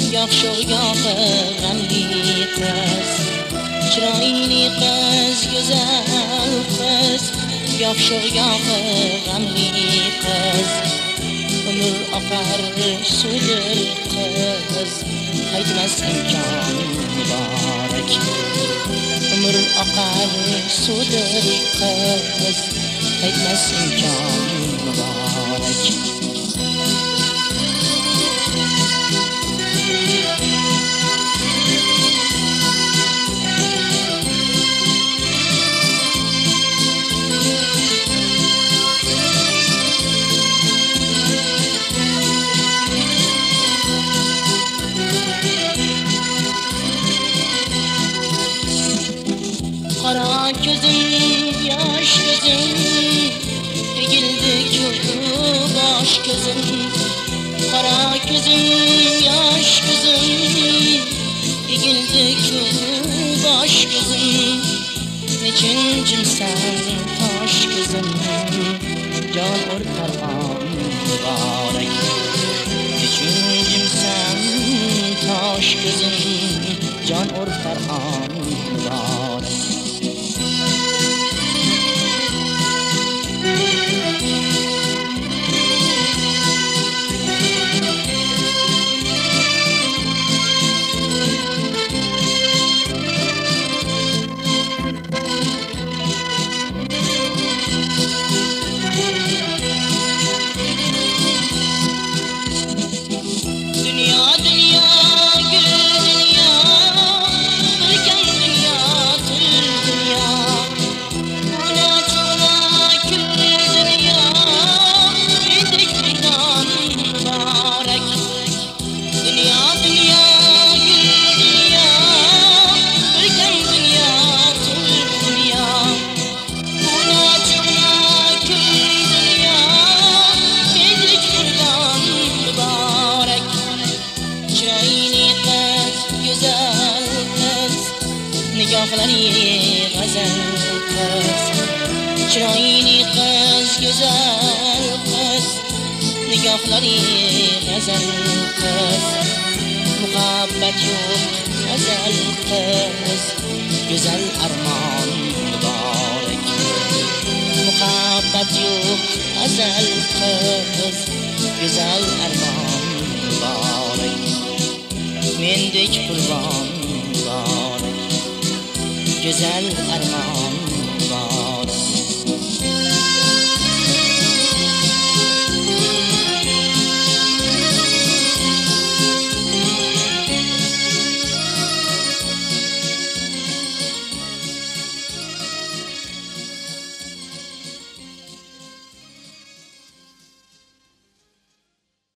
yaxshi yoqi g'amli qiz, chiroyli qiz, go'zal qiz, yaxshi yoqi g'amli qiz. Umr oqar suvdir qiz, qaytmas imkon muborak. Umr oqar suvdir qiz, qaytmas imkon muborak. Qara gözüm, yaş gözüm, egildi ko'k bosh gözüm. Qara gözüm, yaş gözüm, egildi ko'k bosh gözüm. Nechun jimsan tosh gözüm, jon o'rtarman muborak. Nechun jimsan tosh gözüm, jon o'rtarman muborak. Nigohlari g'azal qiz, chiroyli qiz, go'zal qiz. Nigohlari g'azal qiz, muhabbat yo'q g'azal qiz, go'zal armon muborak. Muhabbat yo'q g'azal qiz, go'zal armon muborak. Mendek qurbon muborak, güzel armağan.